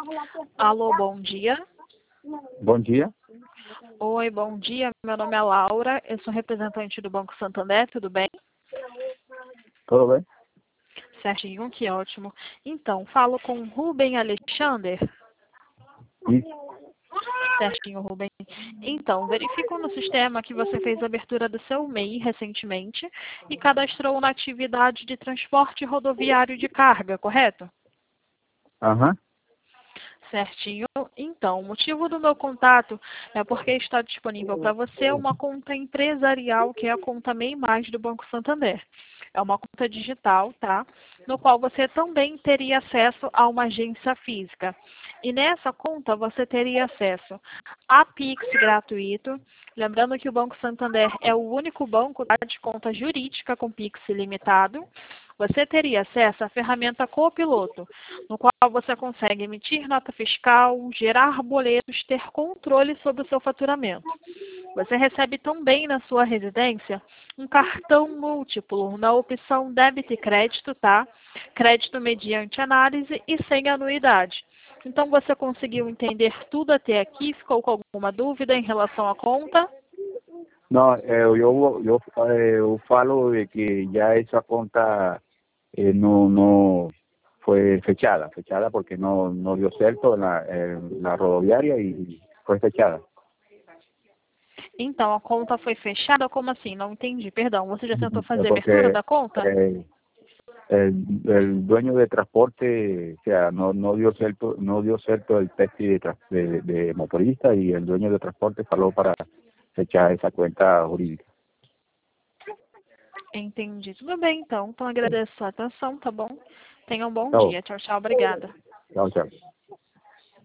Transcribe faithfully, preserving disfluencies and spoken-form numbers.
Alô, bom dia. Bom dia. Oi, bom dia. Meu nome é Laura, eu sou representante do Banco Santander, tudo bem? Tudo bem? Certinho, que ótimo. Então, falo com Rubem Alexander. Isso. Certinho, Rubem. Então, verifico no sistema que você fez a abertura do seu M E I recentemente e cadastrou na atividade de transporte rodoviário de carga, correto? Aham. Certinho. Então, o motivo do meu contato é porque está disponível para você uma conta empresarial, que é a conta M E I Mais do Banco Santander. É uma conta digital, tá? No qual você também teria acesso a uma agência física. E nessa conta você teria acesso a Pix gratuito. Lembrando que o Banco Santander é o único banco tá, de conta jurídica com Pix ilimitado. Você teria acesso à ferramenta Copiloto, no qual você consegue emitir nota fiscal, gerar boletos, ter controle sobre o seu faturamento. Você recebe também na sua residência um cartão múltiplo na opção débito e crédito, tá? Crédito mediante análise e sem anuidade. Então você conseguiu entender tudo até aqui? Ficou com alguma dúvida em relação à conta? Não, eu, eu, eu, eu falo de que já essa conta eh, não, não foi fechada, fechada porque não, não deu certo na, eh, na rodoviária e foi fechada. Então, a conta foi fechada? Como assim? Não entendi, perdão. Você já tentou É fazer a abertura porque da conta? eh, el, el dueño de transporte, o sea, no, no dio cierto, no dio cierto el taxi de, tra- de, de motorista y el dueño de transporte falou para fechar esa cuenta jurídica. Entendi. Tudo bem, então. Então, agradeço a sua atenção, tá bom? Tenha um bom Tá bom. dia. Tchau, tchau. Obrigada. Tchau, tchau.